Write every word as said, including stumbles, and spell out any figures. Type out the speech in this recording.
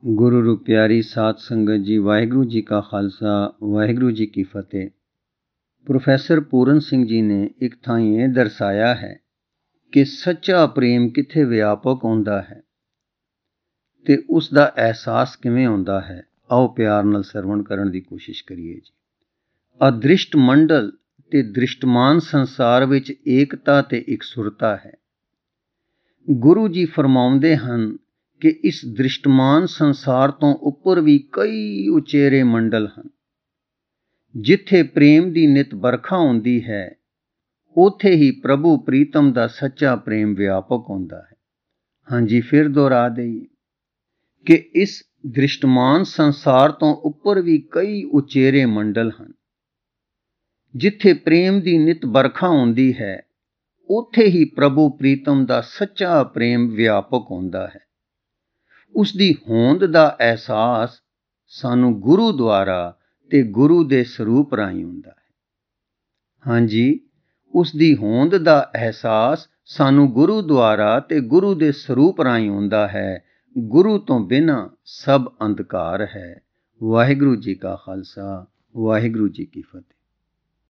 गुरु रूप प्यारी साध संगत जी, वाहिगुरु जी का खालसा वाहिगुरु जी की फतेह। प्रोफैसर पूरन सिंह जी ने एक थां ये दर्शाया है कि सच्चा प्रेम किथे व्यापक होंदा है ते उसका एहसास किवें होंदा है। आओ प्यार नाल सरवण करन दी कोशिश करिए जी। अदृष्ट मंडल ते दृष्टमान संसार विच एकता ते इकसुरता है। गुरु जी फरमाउंदे हन कि इस दृष्टमान संसार तो उपर भी कई उचेरे मंडल हैं। जिथे प्रेम दी नित बरखा होंदी है, उथे ही प्रभु प्रीतम दा सच्चा प्रेम व्यापक होंदा है। हाँ जी, फिर दोहरा देइए कि इस दृष्टमान संसार तो उपर भी कई उचेरे मंडल हैं। जिथे प्रेम दी नित बरखा होंदी है, उथे ही प्रभु प्रीतम दा सच्चा प्रेम व्यापक होंदा है। उसदी होंद दा एहसास सानू गुरु द्वारा ते गुरु दे स्वरूप राही हुंदा है। हाँ जी, उसदी होंद दा एहसास सानू गुरु द्वारा ते गुरु दे स्वरूप राही हुंदा है। गुरु तो बिना सब अंधकार है। वाहिगुरु जी का खालसा वाहिगुरु जी की फतेह।